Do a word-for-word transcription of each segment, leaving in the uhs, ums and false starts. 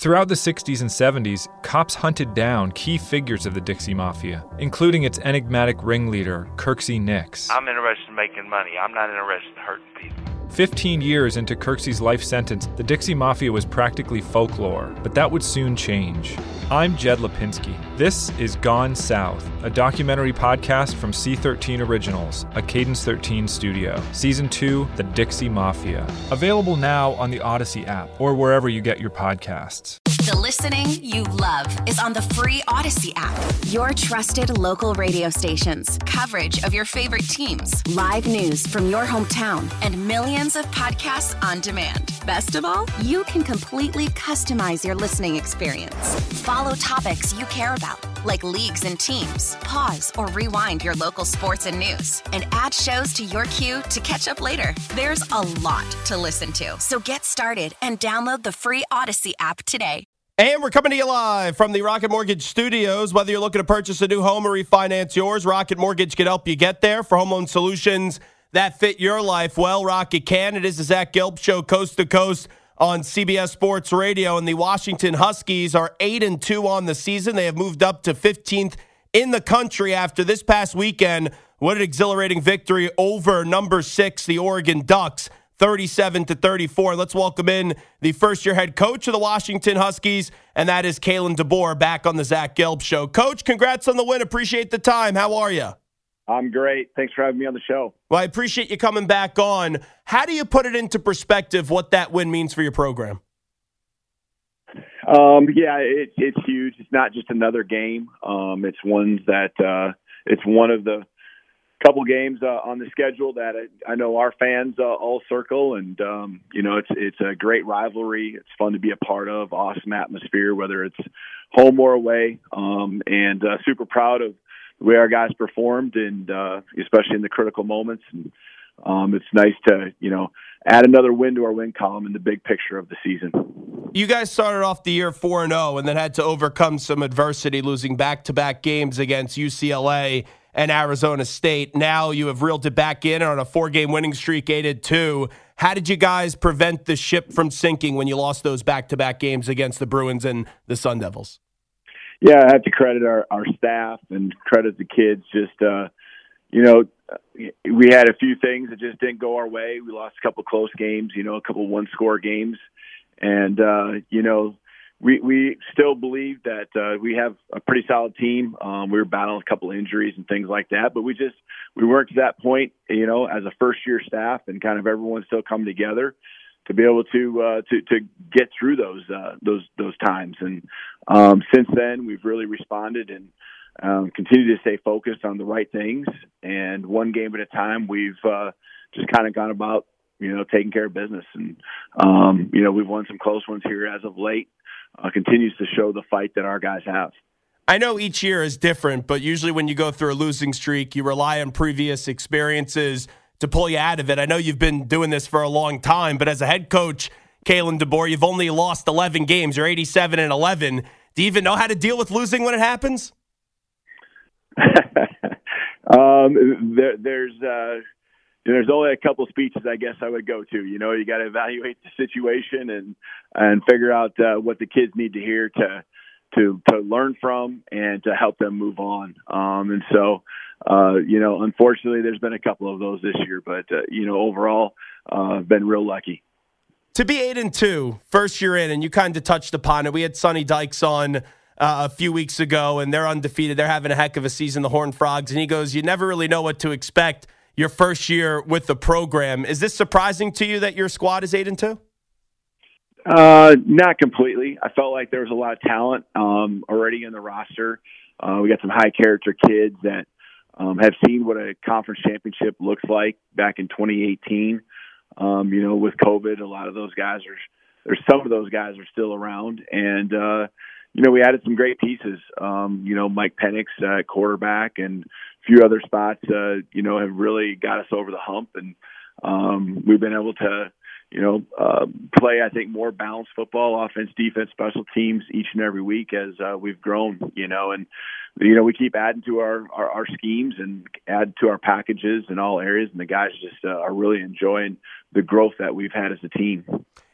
Throughout the sixties and seventies, cops hunted down key figures of the Dixie Mafia, including its enigmatic ringleader, Kirksey Nix. I'm interested in making money. I'm not interested in hurting people. Fifteen years into Kirksey's life sentence, the Dixie Mafia was practically folklore, but that would soon change. I'm Jed Lipinski. This is Gone South, a documentary podcast from C thirteen Originals, a Cadence thirteen studio. Season two, The Dixie Mafia. Available now on the Odyssey app or wherever you get your podcasts. The listening you love is on the free Odyssey app. Your trusted local radio stations, coverage of your favorite teams, live news from your hometown, and millions of podcasts on demand. Best of all, you can completely customize your listening experience. Follow topics you care about, like leagues and teams. Pause or rewind your local sports and news, and add shows to your queue to catch up later. There's a lot to listen to, so get started and download the free Odyssey app today. And we're coming to you live from the Rocket Mortgage Studios. Whether you're looking to purchase a new home or refinance yours, Rocket Mortgage can help you get there. For home loan solutions that fit your life, well, Rocket can. It is the Zach Gelb Show, coast to coast on C B S Sports Radio. And the Washington Huskies are eight and two on the season. They have moved up to fifteenth in the country after this past weekend. What an exhilarating victory over number six, the Oregon Ducks, thirty-seven to thirty-four. Let's welcome in the first-year head coach of the Washington Huskies, and that is Kalen DeBoer, back on the Zach Gelb Show. Coach, congrats on the win. Appreciate the time. How are you? I'm great. Thanks for having me on the show. Well, I appreciate you coming back on. How do you put it into perspective what that win means for your program? Um, yeah, it, it's huge. It's not just another game. Um, it's ones that uh, it's one of the couple games uh, on the schedule that I, I know our fans uh, all circle, and um, you know it's it's a great rivalry. It's fun to be a part of. Awesome atmosphere, whether it's home or away, um, and uh, super proud of the way our guys performed, and uh, especially in the critical moments. And um, it's nice to you know add another win to our win column in the big picture of the season. You guys started off the year four and oh, and then had to overcome some adversity, losing back-to-back games against U C L A and Arizona State. Now you have reeled it back in on a four-game winning streak, eight and two. How did you guys prevent the ship from sinking when you lost those back-to-back games against the Bruins and the Sun Devils? Yeah, I have to credit our, our staff and credit the kids. Just, uh, you know, we had a few things that just didn't go our way. We lost a couple close games, you know, a couple one-score games. And, uh, you know, We we still believe that uh, we have a pretty solid team. Um, we were battling a couple injuries and things like that, but we just we weren't to that point, you know, as a first year staff, and kind of everyone still come together to be able to uh, to to get through those uh, those those times. And um, since then, we've really responded and um, continued to stay focused on the right things. And one game at a time, we've uh, just kind of gone about, you know, taking care of business. And um, you know, we've won some close ones here as of late. Uh, continues to show the fight that our guys have. I know each year is different, but usually when you go through a losing streak, you rely on previous experiences to pull you out of it. I know you've been doing this for a long time, but as a head coach, Kalen DeBoer, you've only lost eleven games. You're eighty-seven and eleven. Do you even know how to deal with losing when it happens? um, there, there's uh, there's only a couple speeches I guess I would go to. You know, you got to evaluate the situation and and figure out uh, what the kids need to hear to to to learn from and to help them move on. Um, and so, uh, you know, unfortunately, there's been a couple of those this year, but uh, you know, overall, uh, I've been real lucky. To be eight and two, first year in, and you kind of touched upon it. We had Sonny Dykes on Uh, a few weeks ago, and they're undefeated. They're having a heck of a season, the Horned Frogs. And he goes, you never really know what to expect your first year with the program. Is this surprising to you that your squad is eight and two? Uh, not completely. I felt like there was a lot of talent um, already in the roster. Uh, we got some high character kids that um, have seen what a conference championship looks like back in twenty eighteen. Um, you know, with COVID, a lot of those guys are, there's some of those guys are still around. And, uh, you know, we added some great pieces. Um, you know, Mike Penix uh, at quarterback and a few other spots, uh, you know, have really got us over the hump. And um, we've been able to, you know, uh, play, I think, more balanced football, offense, defense, special teams each and every week as uh, we've grown, you know. And, you know, we keep adding to our, our, our schemes and add to our packages in all areas. And the guys just uh, are really enjoying the growth that we've had as a team.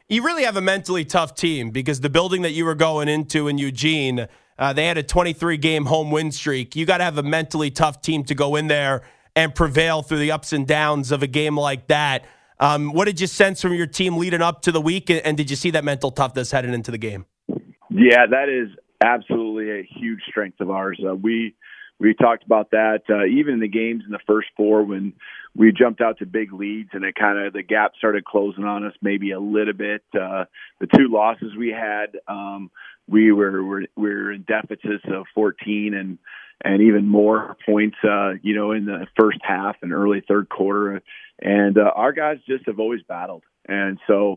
you really have a mentally tough team because the building that you were going into in Eugene, uh, they had a twenty-three game home win streak. You got to have a mentally tough team to go in there and prevail through the ups and downs of a game like that. Um, what did you sense from your team leading up to the week, and did you see that mental toughness heading into the game? Yeah, that is absolutely a huge strength of ours. Uh, we we talked about that uh, even in the games in the first four when we jumped out to big leads and it kind of the gap started closing on us maybe a little bit. Uh, the two losses we had, um, we were, were we were in deficits of fourteen and and even more points, uh, you know, in the first half and early third quarter. And uh, our guys just have always battled, and so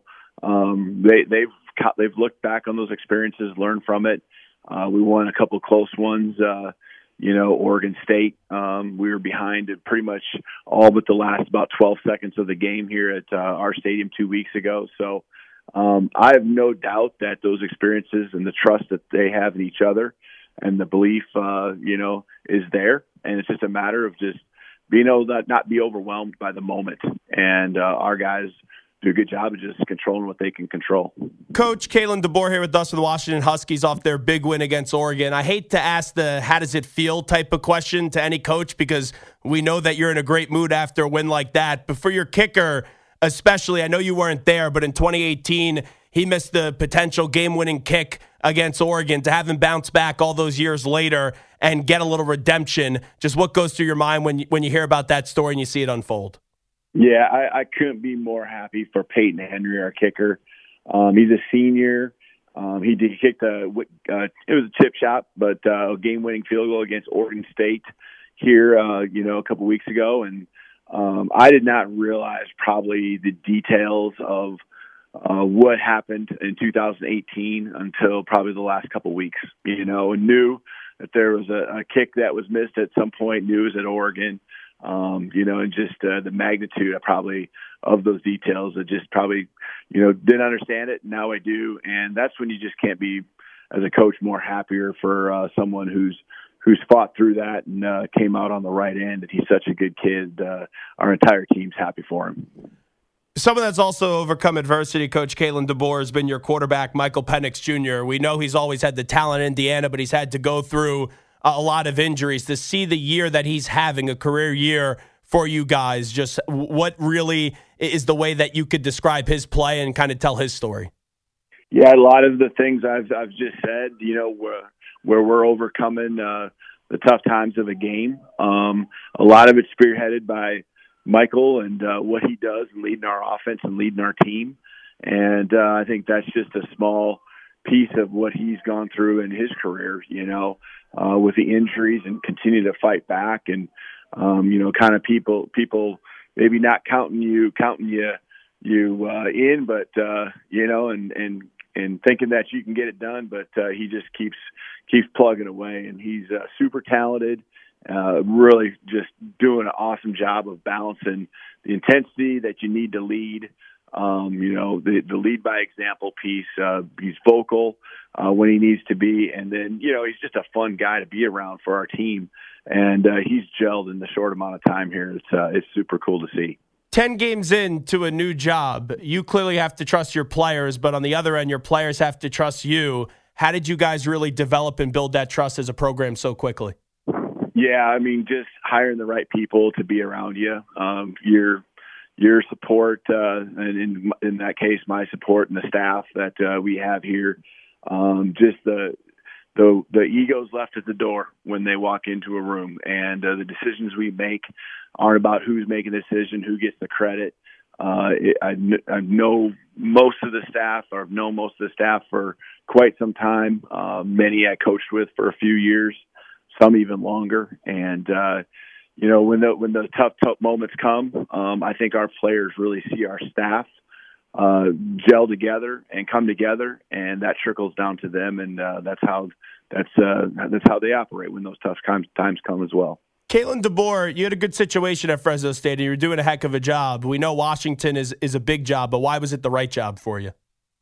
um, they they've they've looked back on those experiences, learned from it. Uh, we won a couple of close ones. Uh, You know, Oregon State, um, we were behind at pretty much all but the last about twelve seconds of the game here at uh, our stadium two weeks ago. So um, I have no doubt that those experiences and the trust that they have in each other and the belief, uh, you know, is there. And it's just a matter of just being able to not be overwhelmed by the moment. And uh, our guys do a good job of just controlling what they can control. Coach Kalen DeBoer here with us with the Washington Huskies off their big win against Oregon. I hate to ask the how does it feel type of question to any coach because we know that you're in a great mood after a win like that. But for your kicker, especially, I know you weren't there, but in twenty eighteen, he missed the potential game-winning kick against Oregon. To have him bounce back all those years later and get a little redemption, just what goes through your mind when you, when you hear about that story and you see it unfold? Yeah, I, I couldn't be more happy for Peyton Henry, our kicker. Um, he's a senior. Um, he did he kicked a uh, it was a chip shot, but uh, a game-winning field goal against Oregon State here, uh, you know, a couple weeks ago, and um, I did not realize probably the details of uh, what happened in two thousand eighteen until probably the last couple weeks. You know, and knew that there was a, a kick that was missed at some point. Knew it was at Oregon. Um, you know, and just uh, the magnitude of probably of those details. I just probably, you know, didn't understand it. Now I do. And that's when you just can't be, as a coach, more happier for uh, someone who's who's fought through that and uh, came out on the right end. And he's such a good kid. Uh, our entire team's happy for him. Someone that's also overcome adversity, Coach Kalen DeBoer, has been your quarterback, Michael Penix Junior We know he's always had the talent in Indiana, but he's had to go through a lot of injuries. To see the year that he's having, a career year for you guys, just what really is the way that you could describe his play and kind of tell his story? Yeah, a lot of the things I've I've just said, you know, where, where we're overcoming uh, the tough times of a game. Um, a lot of it's spearheaded by Michael and uh, what he does and leading our offense and leading our team. And uh, I think that's just a small piece of what he's gone through in his career, you know, uh, with the injuries and continue to fight back and, um, you know, kind of people, people maybe not counting you, counting you, you, uh, in, but, uh, you know, and, and, and thinking that you can get it done, but, uh, he just keeps, keeps plugging away and he's, uh, super talented, uh, really just doing an awesome job of balancing the intensity that you need to lead. Um, you know, the, the lead by example piece, uh, he's vocal, uh, when he needs to be. And then, you know, he's just a fun guy to be around for our team. And, uh, he's gelled in the short amount of time here. It's, uh, it's super cool to see. ten games into a new job, you clearly have to trust your players, but on the other end, your players have to trust you. How did you guys really develop and build that trust as a program so quickly? Yeah. I mean, just hiring the right people to be around you. Um, you're, your support, uh, and in, in that case, my support and the staff that uh, we have here, um, just the, the the egos left at the door when they walk into a room, and uh, the decisions we make aren't about who's making the decision, who gets the credit. Uh, it, I, I know most of the staff, or know most of the staff for quite some time. Uh, many I coached with for a few years, some even longer, and uh, you know, when the when the tough, tough moments come, um, I think our players really see our staff uh, gel together and come together, and that trickles down to them, and uh, that's how that's uh, that's how they operate when those tough times times come as well. Kalen DeBoer, you had a good situation at Fresno State, and you were doing a heck of a job. We know Washington is is a big job, but why was it the right job for you?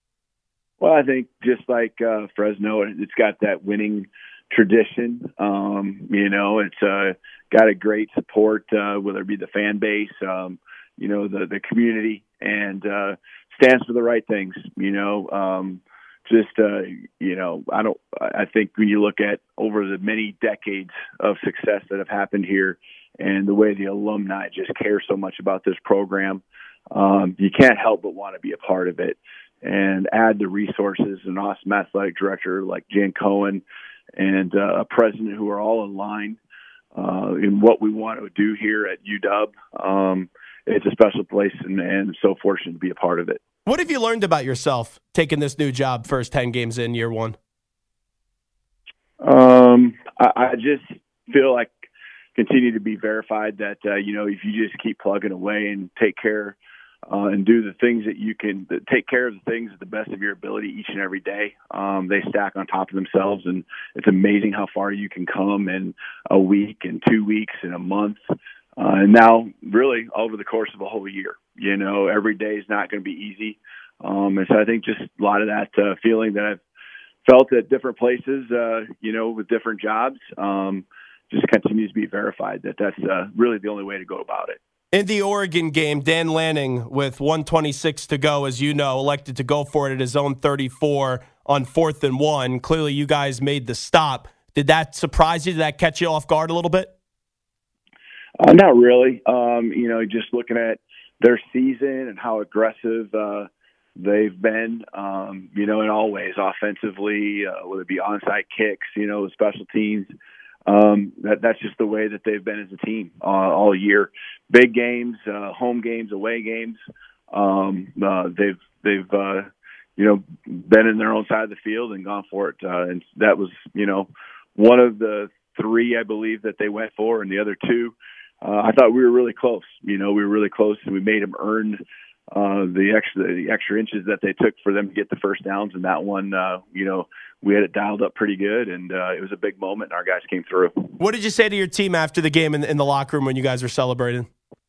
Well, I think just like uh, Fresno, it's got that winning tradition. Um, you know, it's uh, got a great support, uh, whether it be the fan base, um, you know, the, the community. and uh, stands for the right things. You know, um, just uh, you know, I don't. I think when you look at over the many decades of success that have happened here, and the way the alumni just care so much about this program, um, you can't help but want to be a part of it. And add the resources, an awesome athletic director like Jan Cohen, and uh, a president who are all aligned uh, in what we want to do here at U W. Um, it's a special place, and, and so fortunate to be a part of it. What have you learned about yourself taking this new job, first ten games in year one? Um, I, I just feel like continue to be verified that, uh, you know, if you just keep plugging away and take care Uh, and do the things that you can, take care of the things at the best of your ability each and every day. Um, they stack on top of themselves, and it's amazing how far you can come in a week and two weeks and a month. Uh, and now really over the course of a whole year, you know, every day is not going to be easy. Um, and so I think just a lot of that uh, feeling that I've felt at different places, uh, you know, with different jobs, um, just continues to be verified that that's uh, really the only way to go about it. In the Oregon game, Dan Lanning, with one twenty-six to go, as you know, elected to go for it at his own thirty-four on fourth and one. Clearly, you guys made the stop. Did that surprise you? Did that catch you off guard a little bit? Uh, not really. Um, you know, just looking at their season and how aggressive uh, they've been, um, you know, in all ways, offensively, uh, whether it be onside kicks, you know, special teams. Um, that, that's just the way that they've been as a team uh, all year. Big games, uh, home games, away games. Um, uh, they've they've uh, you know been in their own side of the field and gone for it. Uh, and that was you know one of the three I believe that they went for, and the other two, uh, I thought we were really close. You know, we were really close, and we made them earn uh, the extra the extra inches that they took for them to get the first downs. And that one, uh, you know. We had it dialed up pretty good, and uh, it was a big moment, and our guys came through. What did you say to your team after the game in, in the locker room when you guys were celebrating?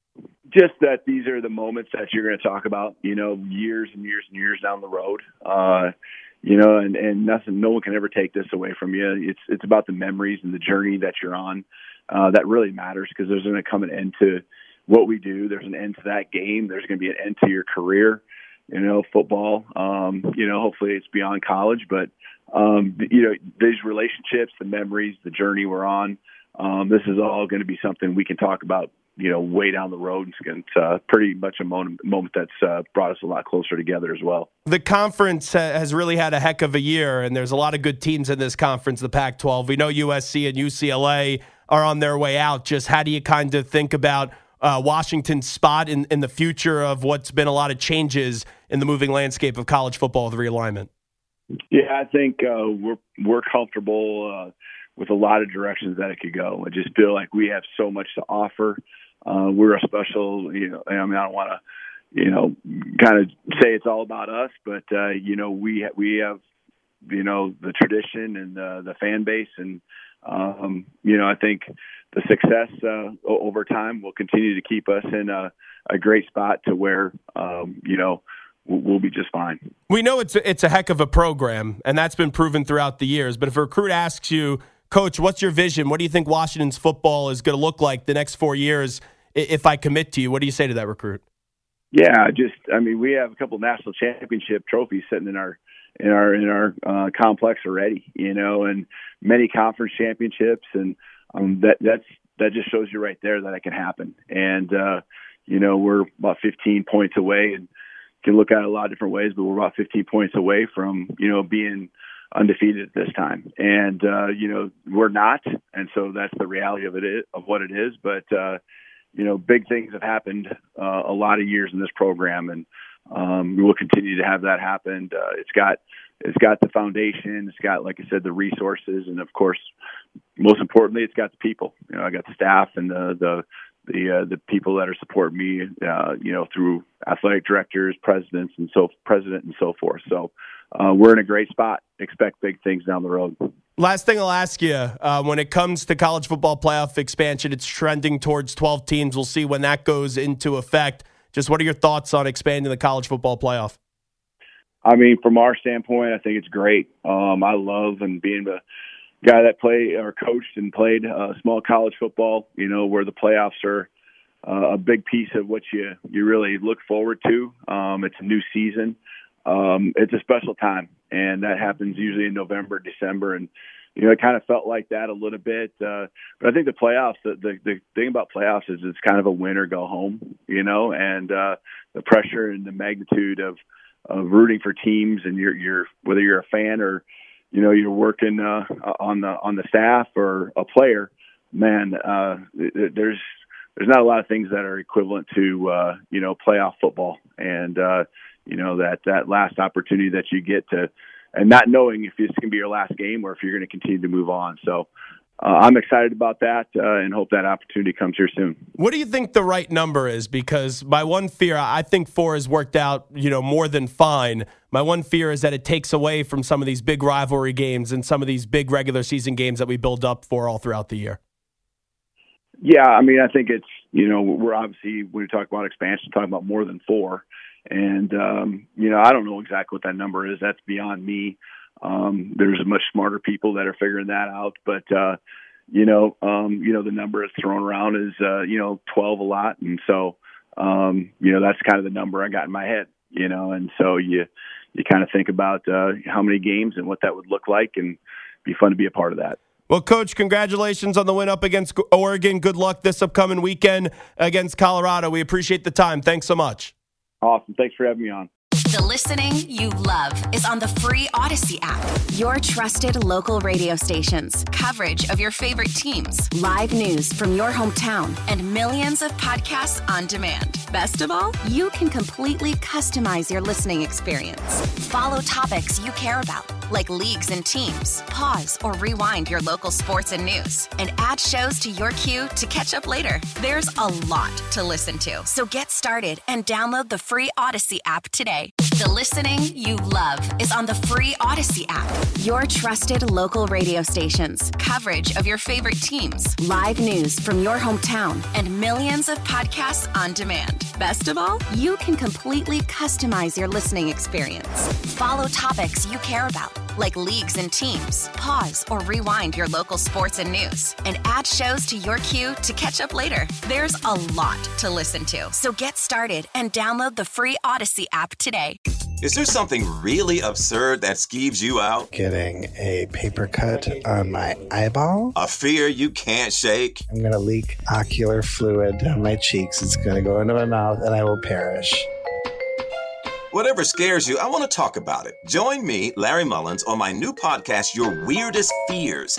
Just that these are the moments that you're going to talk about, you know, years and years and years down the road. Uh, you know, and, and nothing, no one can ever take this away from you. It's it's about the memories and the journey that you're on. Uh, that really matters because there's going to come an end to what we do. There's an end to that game. There's going to be an end to your career. You know, football. Um, you know, hopefully it's beyond college, but um, you know, these relationships, the memories, the journey we're on. Um, this is all going to be something we can talk about, you know, way down the road. It's uh, pretty much a moment, moment that's uh, brought us a lot closer together as well. The conference has really had a heck of a year, and there's a lot of good teams in this conference, the Pac twelve. We know U S C and U C L A are on their way out. Just how do you kind of think about uh, Washington's spot in, in the future of what's been a lot of changes in the moving landscape of college football with realignment? Yeah, I think uh, we're we're comfortable uh, with a lot of directions that it could go. I just feel like we have so much to offer. Uh, we're a special, you know, I mean, I don't want to, you know, kind of say it's all about us, but, uh, you know, we, we have, you know, the tradition and uh, the fan base. And, um, you know, I think the success uh, over time will continue to keep us in a, a great spot to where, um, you know, we'll be just fine. We know it's a, it's a heck of a program, and that's been proven throughout the years. But if a recruit asks you, Coach, what's your vision? What do you think Washington's football is going to look like the next four years if I commit to you? What do you say to that recruit? Yeah, just I mean, we have a couple of national championship trophies sitting in our in our in our uh, complex already, you know, and many conference championships, and um, that that's that just shows you right there that it can happen. And uh, you know, we're about fifteen points away, and can look at it a lot of different ways, but we're about fifteen points away from, you know, being undefeated at this time. And, uh, you know, we're not. And so that's the reality of it, of what it is. But, uh, you know, big things have happened uh, a lot of years in this program, and um, we will continue to have that happen. Uh, it's got, it's got the foundation. It's got, like I said, the resources. And of course, most importantly, it's got the people. You know, I got the staff and the, the, the uh, the people that are supporting me, uh, you know, through athletic directors, presidents, and so president and so forth. So uh, we're in a great spot. Expect big things down the road. Last thing I'll ask you, uh, when it comes to college football playoff expansion, it's trending towards twelve teams. We'll see when that goes into effect. Just what are your thoughts on expanding the college football playoff? I mean, from our standpoint, I think it's great. Um, I love and being the guy that played or coached and played uh, small college football, you know, where the playoffs are uh, a big piece of what you, you really look forward to. Um, it's a new season. Um, it's a special time, and that happens usually in November, December, and you know, it kind of felt like that a little bit. Uh, but I think the playoffs, the, the, the thing about playoffs is it's kind of a win or go home, you know, and uh, the pressure and the magnitude of, of rooting for teams, and you're, you're, whether you're a fan or, you know, you're working uh, on the, on the staff or a player, man, uh, there's, there's not a lot of things that are equivalent to, uh, you know, playoff football. And, uh, you know, that, that last opportunity that you get to, and not knowing if it's going to be your last game or if you're going to continue to move on. So uh, I'm excited about that uh, and hope that opportunity comes here soon. What do you think the right number is? Because my one fear, I think four has worked out, you know, more than fine. My one fear is that it takes away from some of these big rivalry games and some of these big regular season games that we build up for all throughout the year. Yeah, I mean, I think it's, you know, we're obviously, when we talk about expansion, talking about more than four. And, um, you know, I don't know exactly what that number is. That's beyond me. Um, there's much smarter people that are figuring that out. But, uh, you know, um, you know, the number that's thrown around is, uh, you know, twelve a lot. And so, um, you know, that's kind of the number I got in my head, you know, and so you, you kind of think about uh, how many games and what that would look like, and be fun to be a part of that. Well, Coach, congratulations on the win up against Oregon. Good luck this upcoming weekend against Colorado. We appreciate the time. Thanks so much. Awesome. Thanks for having me on. The listening you love is on the free Odyssey app. Your trusted local radio stations, coverage of your favorite teams, live news from your hometown, and millions of podcasts on demand. Best of all, you can completely customize your listening experience. Follow topics you care about, like leagues and teams. Pause or rewind your local sports and news, and add shows to your queue to catch up later. There's a lot to listen to, so get started and download the free Odyssey app today. The listening you love is on the free Odyssey app. Your trusted local radio stations, coverage of your favorite teams, live news from your hometown, and millions of podcasts on demand. Best of all, you can completely customize your listening experience. Follow topics you care about, like leagues and teams. Pause or rewind your local sports and news, and add shows to your queue to catch up later. There's a lot to listen to, so get started and download the free Odyssey app today. Is there something really absurd that skeeves you out? Getting a paper cut on my eyeball. A fear you can't shake? I'm going to leak ocular fluid down my cheeks. It's going to go into my mouth and I will perish. Whatever scares you, I want to talk about it. Join me, Larry Mullins, on my new podcast, Your Weirdest Fears.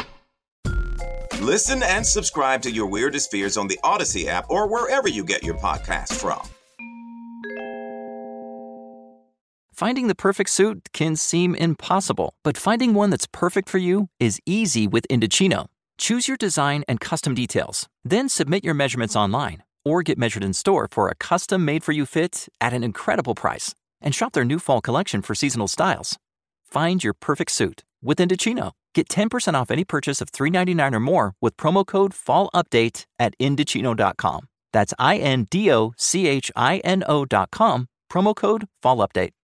Listen and subscribe to Your Weirdest Fears on the Odyssey app or wherever you get your podcasts from. Finding the perfect suit can seem impossible, but finding one that's perfect for you is easy with Indochino. Choose your design and custom details, then submit your measurements online or get measured in store for a custom made-for-you fit at an incredible price. And shop their new fall collection for seasonal styles. Find your perfect suit with Indochino. Get ten percent off any purchase of three ninety-nine dollars or more with promo code FALLUPDATE at Indochino dot com. That's I N D O C H I N O dot com, promo code FALLUPDATE.